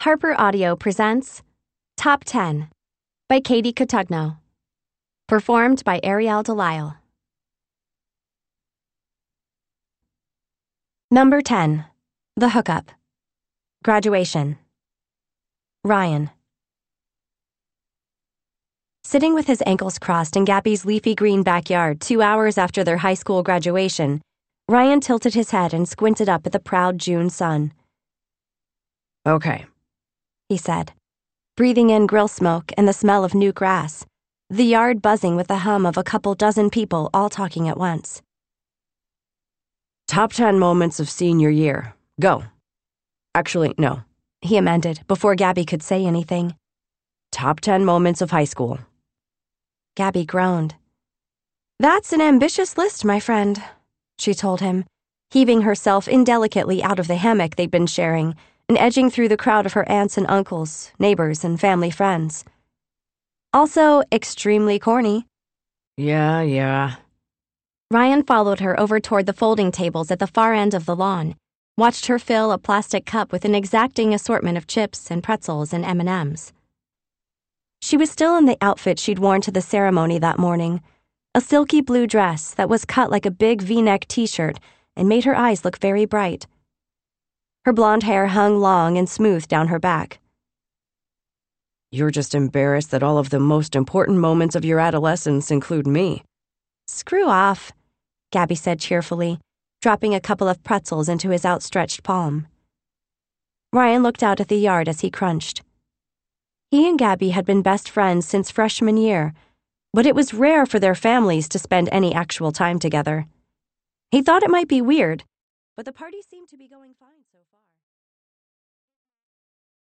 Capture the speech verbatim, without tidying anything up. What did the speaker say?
Harper Audio presents Top ten by Katie Cotugno. Performed by Ariel Delisle. Number ten. The Hookup. Graduation. Ryan. Sitting with his ankles crossed in Gabby's leafy green backyard two hours after their high school graduation, Ryan tilted his head and squinted up at the proud June sun. Okay, he said, breathing in grill smoke and the smell of new grass, the yard buzzing with the hum of a couple dozen people all talking at once. Top ten moments of senior year. Go. Actually, no, he amended before Gabby could say anything. Top ten moments of high school. Gabby groaned. That's an ambitious list, my friend, she told him, heaving herself indelicately out of the hammock they'd been sharing and edging through the crowd of her aunts and uncles, neighbors, and family friends. Also extremely corny. Yeah, yeah. Ryan followed her over toward the folding tables at the far end of the lawn, watched her fill a plastic cup with an exacting assortment of chips and pretzels and M and M's. She was still in the outfit she'd worn to the ceremony that morning, a silky blue dress that was cut like a big V-neck t-shirt and made her eyes look very bright. Her blonde hair hung long and smooth down her back. You're just embarrassed that all of the most important moments of your adolescence include me. Screw off, Gabby said cheerfully, dropping a couple of pretzels into his outstretched palm. Ryan looked out at the yard as he crunched. He and Gabby had been best friends since freshman year, but it was rare for their families to spend any actual time together. He thought it might be weird, but the party seemed to be going fine so